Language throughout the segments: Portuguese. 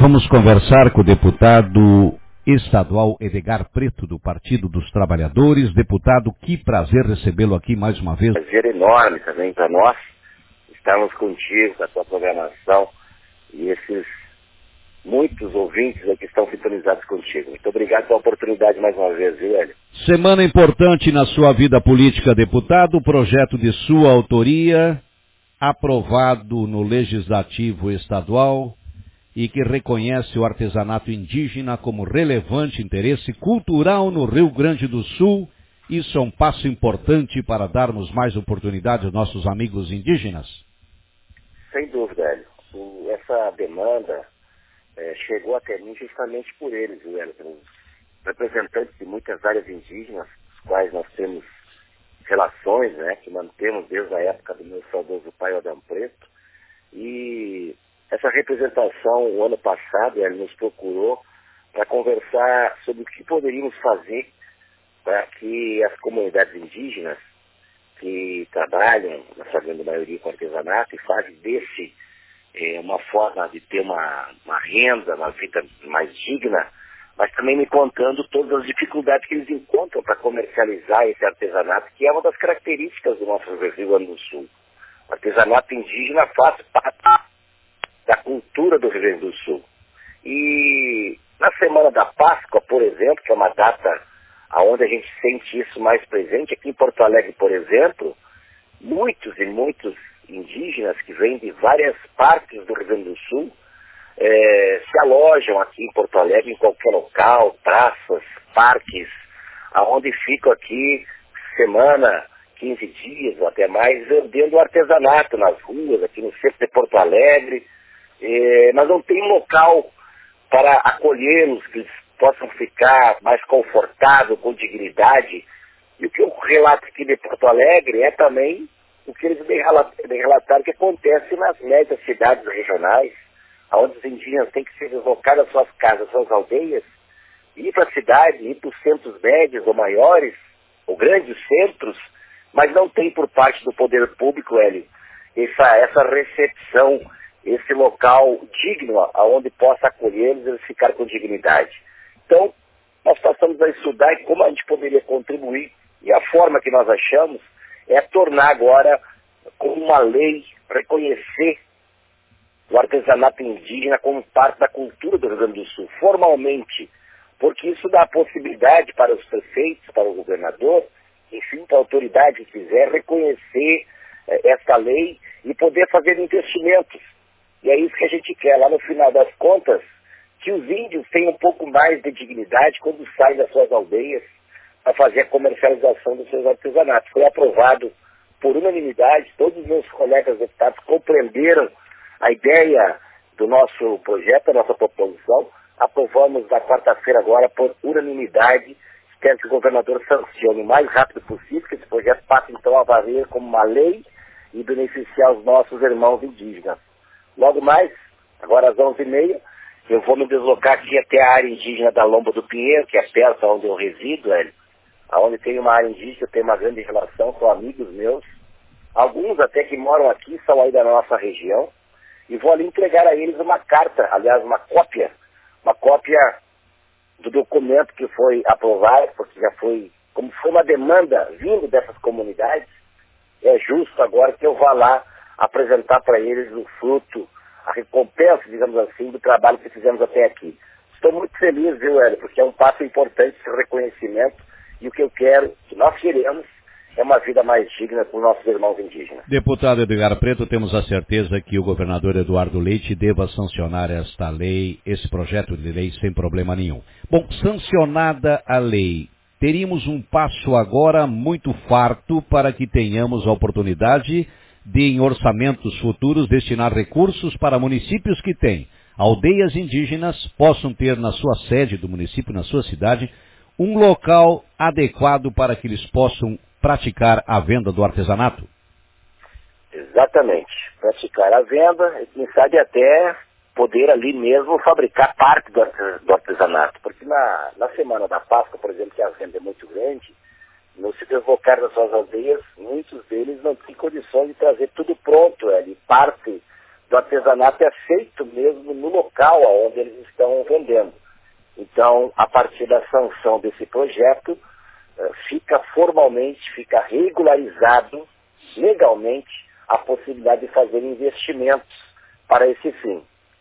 vamos conversar com o deputado estadual Edgar Preto, do Partido dos Trabalhadores. Deputado, que prazer recebê-lo aqui mais uma vez. Prazer enorme também para nós estarmos contigo, com a sua programação e esses muitos ouvintes que estão sintonizados contigo. Muito obrigado pela oportunidade mais uma vez, viu, Hélio? Semana importante na sua vida política, deputado. Projeto de sua autoria, aprovado no Legislativo Estadual, e que reconhece o artesanato indígena como relevante interesse cultural no Rio Grande do Sul. Isso é um passo importante para darmos mais oportunidade aos nossos amigos indígenas? Sem dúvida, Hélio. Essa demanda chegou até mim justamente por eles, viu, Hélio? Pelos representantes de muitas áreas indígenas, os quais nós temos relações, que mantemos desde a época do meu saudoso pai Adão Preto. E essa representação, o ano passado, ele nos procurou para conversar sobre o que poderíamos fazer para que as comunidades indígenas que trabalham, na sua grande maioria, com artesanato e fazem desse uma forma de ter uma renda, uma vida mais digna, mas também me contando todas as dificuldades que eles encontram para comercializar esse artesanato, que é uma das características do nosso Rio Grande do Sul. O artesanato indígena faz parte da cultura do Rio Grande do Sul. E na Semana da Páscoa, por exemplo, que é uma data onde a gente sente isso mais presente, aqui em Porto Alegre, por exemplo, muitos e muitos indígenas que vêm de várias partes do Rio Grande do Sul se alojam aqui em Porto Alegre, em qualquer local, praças, parques, aonde ficam aqui semana, 15 dias ou até mais, vendendo artesanato nas ruas, aqui no centro de Porto Alegre. Mas não tem local para acolhê-los, que eles possam ficar mais confortável, com dignidade. E o que eu relato aqui de Porto Alegre é também o que eles me relataram que acontece nas médias cidades regionais, onde os indígenas têm que se deslocar das suas casas, das suas aldeias, ir para a cidade, ir para os centros médios ou maiores, ou grandes centros, mas não tem por parte do poder público, Hélio, essa recepção, esse local digno, aonde possa acolhê-los e eles ficar com dignidade. Então, nós passamos a estudar como a gente poderia contribuir, e a forma que nós achamos é tornar agora, como uma lei, reconhecer o artesanato indígena como parte da cultura do Rio Grande do Sul, formalmente, porque isso dá a possibilidade para os prefeitos, para o governador, enfim, para a autoridade que quiser reconhecer essa lei e poder fazer investimentos. E é isso que a gente quer, lá no final das contas, que os índios tenham um pouco mais de dignidade quando saem das suas aldeias para fazer a comercialização dos seus artesanatos. Foi aprovado por unanimidade, todos os meus colegas deputados compreenderam a ideia do nosso projeto, da nossa proposição. Aprovamos na quarta-feira agora por unanimidade. Espero que o governador sancione o mais rápido possível, que esse projeto passe então a valer como uma lei e beneficiar os nossos irmãos indígenas. Logo mais, agora às 11h30, eu vou me deslocar aqui até a área indígena da Lomba do Pinheiro, que é perto onde eu resido, onde tem uma área indígena, eu tenho uma grande relação, são amigos meus. Alguns até que moram aqui são aí da nossa região. E vou ali entregar a eles uma carta, aliás, uma cópia do documento que foi aprovado, porque já foi, como foi uma demanda vindo dessas comunidades, é justo agora que eu vá lá apresentar para eles o fruto, a recompensa, digamos assim, do trabalho que fizemos até aqui. Estou muito feliz, viu, Hélio, porque é um passo importante esse reconhecimento, e o que eu quero, que nós queremos, é uma vida mais digna para os nossos irmãos indígenas. Deputado Edgar Preto, temos a certeza que o governador Eduardo Leite deva sancionar esta lei, esse projeto de lei, sem problema nenhum. Bom, sancionada a lei, teríamos um passo agora muito farto para que tenhamos a oportunidade de, em orçamentos futuros, destinar recursos para municípios que têm aldeias indígenas, possam ter na sua sede do município, na sua cidade, um local adequado para que eles possam praticar a venda do artesanato? Exatamente. Praticar a venda e, quem sabe, até poder ali mesmo fabricar parte do artesanato. Porque na Semana da Páscoa, por exemplo, que a venda é muito grande, no se deslocar das suas aldeias, muitos deles não têm condições de trazer tudo pronto, parte do artesanato é feito mesmo no local onde eles estão vendendo. Então, a partir da sanção desse projeto, fica regularizado legalmente a possibilidade de fazer investimentos para esse fim,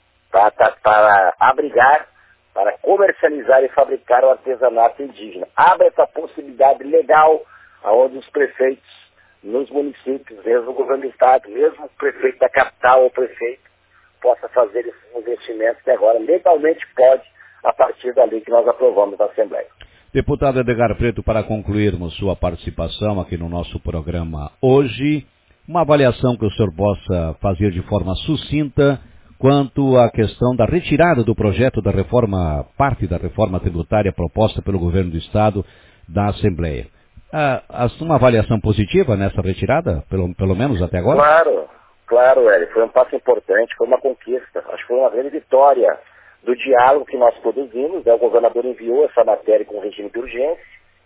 para abrigar, para comercializar e fabricar o artesanato indígena. Abre essa possibilidade legal, onde os prefeitos, nos municípios, mesmo o governo do estado, mesmo o prefeito da capital ou o prefeito, possa fazer esses investimentos que agora legalmente pode, a partir da lei que nós aprovamos na Assembleia. Deputado Edgar Preto, para concluirmos sua participação aqui no nosso programa hoje, uma avaliação que o senhor possa fazer de forma sucinta quanto à questão da retirada do projeto da reforma, parte da reforma tributária proposta pelo governo do estado da Assembleia. Uma avaliação positiva nessa retirada, pelo menos até agora? Claro, Hélio, foi um passo importante, foi uma conquista, acho que foi uma grande vitória do diálogo que nós produzimos, né? O governador enviou essa matéria com regime de urgência,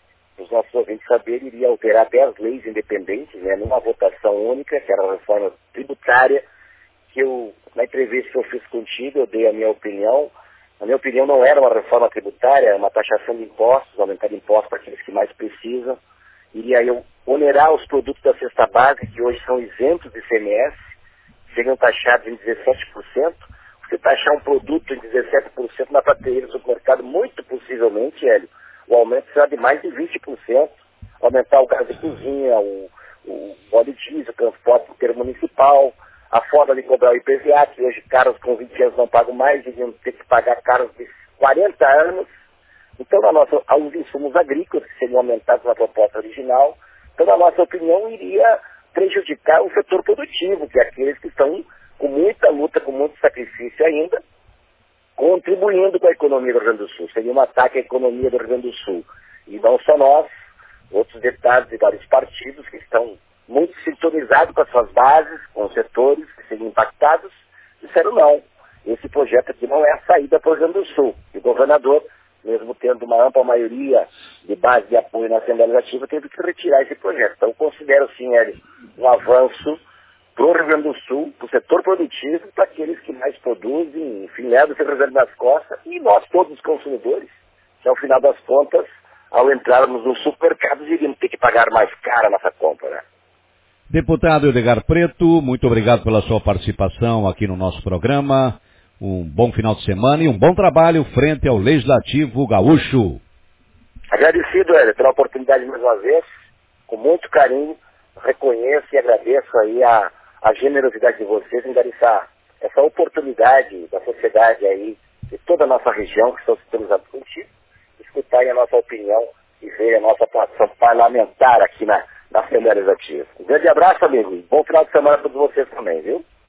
os nossos ouvintes saberem, iria alterar até as leis independentes, né? Numa votação única, que era a reforma tributária, que na entrevista que eu fiz contigo, eu dei a minha opinião. A minha opinião não era uma reforma tributária, era uma taxação de impostos, aumentar impostos para aqueles que mais precisam. Iria eu onerar os produtos da cesta básica, que hoje são isentos de ICMS, seriam taxados em 17%. Você taxar um produto em 17% na prateleira do supermercado, muito possivelmente, Hélio, o aumento será de mais de 20%. Aumentar o gás de cozinha, o óleo diesel, o transporte intermunicipal, a forma de cobrar o IPVA, que hoje carros com 20 anos não pagam mais, deviam ter que pagar carros de 40 anos. Então, os insumos agrícolas, que seriam aumentados na proposta original, então, na nossa opinião, iria prejudicar o setor produtivo, que é aqueles que estão com muita luta, com muito sacrifício ainda, contribuindo com a economia do Rio Grande do Sul. Seria um ataque à economia do Rio Grande do Sul. E não só nós, outros deputados de vários partidos que estão muito sintonizados com as suas bases, com os setores que seriam impactados, disseram não. Esse projeto aqui não é a saída para o Rio Grande do Sul. E o governador, mesmo tendo uma ampla maioria de base de apoio na Assembleia Legislativa, teve que retirar esse projeto. Então, eu considero, sim, um avanço para o Rio Grande do Sul, para o setor produtivo, para aqueles que mais produzem, enfim, levam o seu reserva nas costas, e nós, todos os consumidores, que ao final das contas, ao entrarmos nos supermercados, iríamos ter que pagar mais cara a nossa compra, né? Deputado Edgar Preto, muito obrigado pela sua participação aqui no nosso programa. Um bom final de semana e um bom trabalho frente ao Legislativo Gaúcho. Agradecido, Hélio, pela oportunidade mais uma vez, com muito carinho, reconheço e agradeço aí a generosidade de vocês em dar essa oportunidade da sociedade aí, de toda a nossa região, que estão sintonizados contigo, escutarem a nossa opinião e verem a nossa atuação parlamentar aqui na Assembleia Legislativa. Um grande abraço, amigo, e bom final de semana para todos vocês também, viu?